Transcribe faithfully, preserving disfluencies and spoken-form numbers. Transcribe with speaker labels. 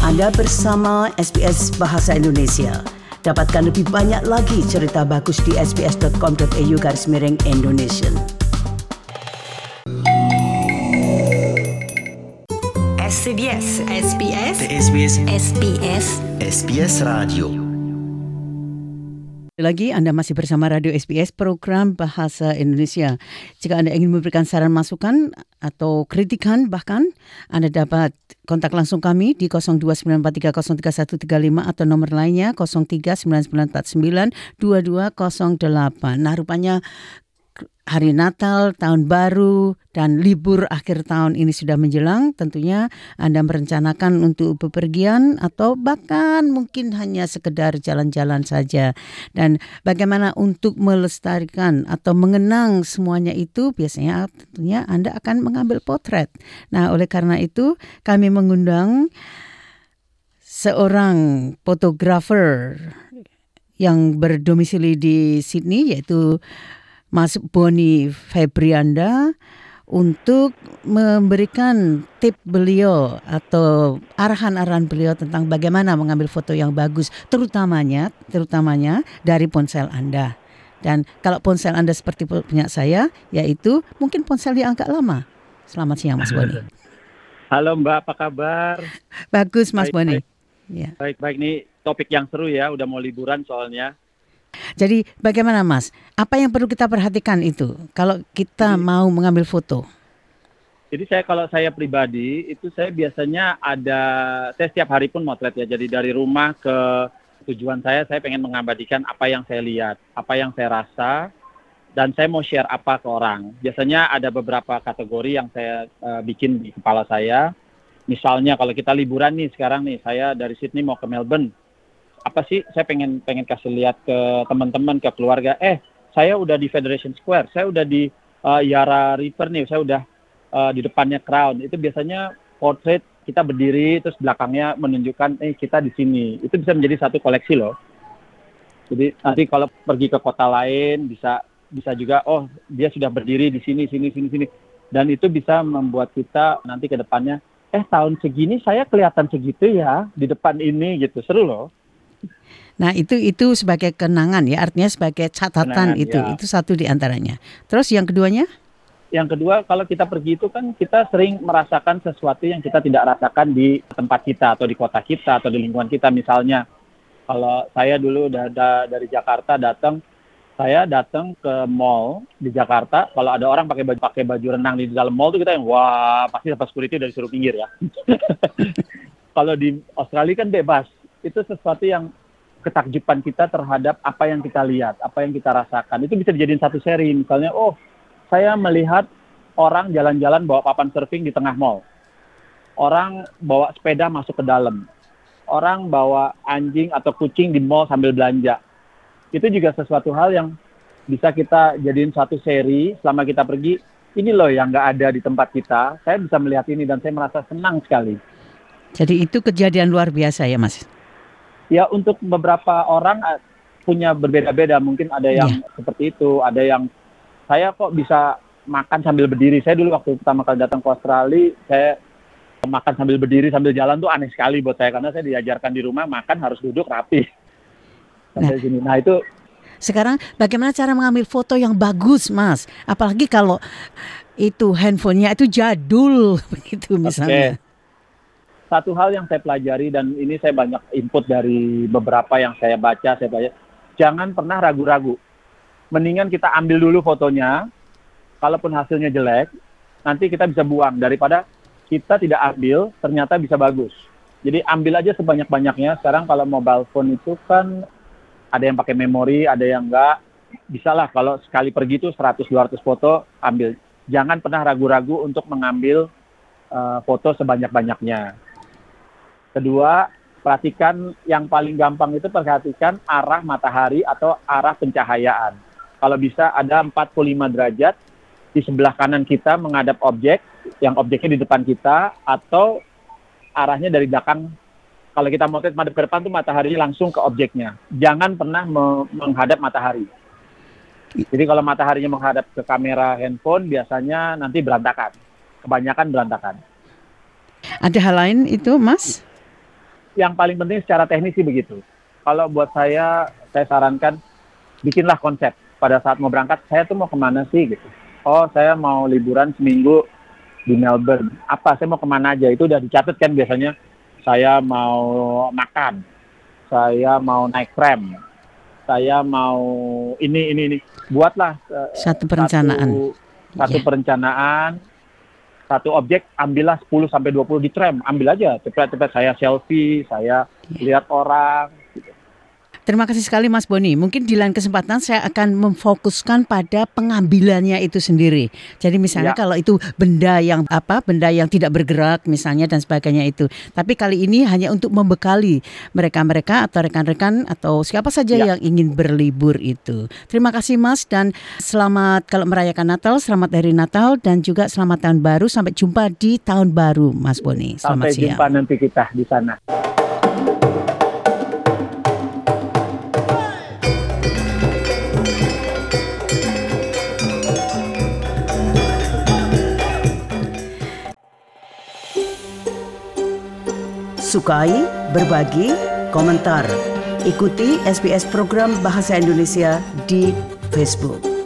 Speaker 1: Anda bersama S B S Bahasa Indonesia. Dapatkan lebih banyak lagi cerita bagus di sbs.com.au garis miring Indonesian.
Speaker 2: SBS SBS
Speaker 3: SBS
Speaker 2: SBS
Speaker 3: SBS Radio.
Speaker 1: Lagi Anda masih bersama Radio S B S program Bahasa Indonesia. Jika Anda ingin memberikan saran masukan atau kritikan bahkan, Anda dapat kontak langsung kami di kosong dua sembilan empat tiga kosong tiga satu tiga lima atau nomor lainnya kosong tiga sembilan sembilan empat sembilan dua dua kosong delapan. Nah, rupanya hari Natal, Tahun Baru, dan libur akhir tahun ini sudah menjelang. Tentunya Anda merencanakan untuk bepergian atau bahkan mungkin hanya sekedar jalan-jalan saja. Dan bagaimana untuk melestarikan atau mengenang semuanya itu, biasanya tentunya Anda akan mengambil potret. Nah, oleh karena itu kami mengundang seorang fotografer yang berdomisili di Sydney, yaitu Mas Boni Febrianda, untuk memberikan tip beliau atau arahan-arahan beliau tentang bagaimana mengambil foto yang bagus, terutamanya terutamanya dari ponsel Anda. Dan kalau ponsel Anda seperti punya saya, yaitu mungkin ponsel yang agak lama. Selamat siang, Mas Boni.
Speaker 4: Halo Mbak, apa kabar?
Speaker 1: Bagus, Mas
Speaker 4: baik,
Speaker 1: Boni.
Speaker 4: Baik.
Speaker 1: Ya.
Speaker 4: baik, baik. Nih topik yang seru ya, udah mau liburan soalnya.
Speaker 1: Jadi bagaimana Mas? Apa yang perlu kita perhatikan itu kalau kita jadi, mau mengambil foto?
Speaker 4: Jadi saya kalau saya pribadi itu saya biasanya ada, saya setiap hari pun motret ya. Jadi dari rumah ke tujuan saya, saya pengen mengabadikan apa yang saya lihat, apa yang saya rasa, dan saya mau share apa ke orang. Biasanya ada beberapa kategori yang saya uh, bikin di kepala saya. Misalnya kalau kita liburan nih sekarang nih, saya dari Sydney mau ke Melbourne. Apa sih saya pengen pengen kasih lihat ke teman-teman, ke keluarga, eh saya udah di Federation Square, saya udah di uh, Yarra River nih, saya udah uh, di depannya Crown. Itu biasanya portrait kita berdiri terus belakangnya menunjukkan eh kita di sini. Itu bisa menjadi satu koleksi loh. Jadi nanti kalau pergi ke kota lain bisa bisa juga oh dia sudah berdiri di sini sini sini sini, dan itu bisa membuat kita nanti ke depannya eh tahun segini saya kelihatan segitu ya di depan ini gitu. Seru loh.
Speaker 1: Nah itu itu sebagai kenangan ya, artinya sebagai catatan. Kenangan, itu ya. Itu satu di antaranya. Terus yang keduanya?
Speaker 4: Yang kedua, kalau kita pergi itu kan kita sering merasakan sesuatu yang kita tidak rasakan di tempat kita atau di kota kita atau di lingkungan kita. Misalnya kalau saya dulu da- da- dari Jakarta datang, saya datang ke mall di Jakarta, kalau ada orang pakai baju pakai baju renang di dalam mall itu kita yang wah pasti pas security dari suruh pinggir ya. Kalau di Australia kan bebas. Itu sesuatu yang ketakjuban kita terhadap apa yang kita lihat, apa yang kita rasakan. Itu bisa dijadiin satu seri. Misalnya, oh, saya melihat orang jalan-jalan bawa papan surfing di tengah mall. Orang bawa sepeda masuk ke dalam. Orang bawa anjing atau kucing di mall sambil belanja. Itu juga sesuatu hal yang bisa kita jadiin satu seri selama kita pergi. Ini loh yang nggak ada di tempat kita. Saya bisa melihat ini dan saya merasa senang sekali.
Speaker 1: Jadi itu kejadian luar biasa ya, Mas?
Speaker 4: Ya, untuk beberapa orang punya berbeda-beda. Mungkin ada yang yeah. seperti itu, ada yang saya kok bisa makan sambil berdiri. Saya dulu waktu pertama kali datang ke Australia, saya makan sambil berdiri, sambil jalan tuh aneh sekali buat saya. Karena saya diajarkan di rumah, makan harus duduk rapi. Sampai nah, sini. Nah, itu.
Speaker 1: Sekarang bagaimana cara mengambil foto yang bagus, Mas? Apalagi kalau itu handphonenya itu jadul, begitu misalnya. Okay.
Speaker 4: Satu hal yang saya pelajari, dan ini saya banyak input dari beberapa yang saya baca, saya baca, jangan pernah ragu-ragu. Mendingan kita ambil dulu fotonya, kalaupun hasilnya jelek, nanti kita bisa buang, daripada kita tidak ambil, ternyata bisa bagus. Jadi ambil aja sebanyak-banyaknya. Sekarang kalau mobile phone itu kan, ada yang pakai memori, ada yang enggak. Bisa lah, kalau sekali pergi itu seratus dua ratus foto, ambil. Jangan pernah ragu-ragu untuk mengambil uh, foto sebanyak-banyaknya. Kedua, perhatikan yang paling gampang itu perhatikan arah matahari atau arah pencahayaan. Kalau bisa ada empat puluh lima derajat di sebelah kanan kita menghadap objek, yang objeknya di depan kita, atau arahnya dari belakang. Kalau kita motret madep ke depan tuh mataharinya langsung ke objeknya. Jangan pernah me- menghadap matahari. Jadi kalau mataharinya menghadap ke kamera handphone, biasanya nanti berantakan. Kebanyakan berantakan.
Speaker 1: Ada hal lain itu, Mas?
Speaker 4: yang paling penting secara teknis sih begitu. Kalau buat saya, saya sarankan bikinlah konsep. Pada saat mau berangkat, saya tuh mau kemana sih gitu. Oh, saya mau liburan seminggu di Melbourne. Apa? Saya mau kemana aja. Itu udah dicatat kan biasanya. Saya mau makan. Saya mau naik tram. Saya mau ini, ini, ini. Buatlah uh,
Speaker 1: satu perencanaan.
Speaker 4: Satu, satu
Speaker 1: yeah.
Speaker 4: perencanaan. Satu objek, ambillah sepuluh sampai dua puluh di tram. Ambil aja. Cepat-cepat saya selfie, saya yeah. lihat orang.
Speaker 1: Terima kasih sekali Mas Boni. Mungkin di lain kesempatan saya akan memfokuskan pada pengambilannya itu sendiri. Jadi misalnya ya. Kalau itu benda yang apa, benda yang tidak bergerak misalnya dan sebagainya itu. Tapi kali ini hanya untuk membekali mereka-mereka atau rekan-rekan atau siapa saja ya. Yang ingin berlibur itu. Terima kasih Mas dan selamat kalau merayakan Natal, selamat hari Natal dan juga selamat tahun baru. Sampai jumpa di tahun baru Mas Boni. Selamat
Speaker 4: Sampai
Speaker 1: siang.
Speaker 4: Jumpa nanti kita di sana.
Speaker 1: Sukai, berbagi, komentar. Ikuti S B S program Bahasa Indonesia di Facebook.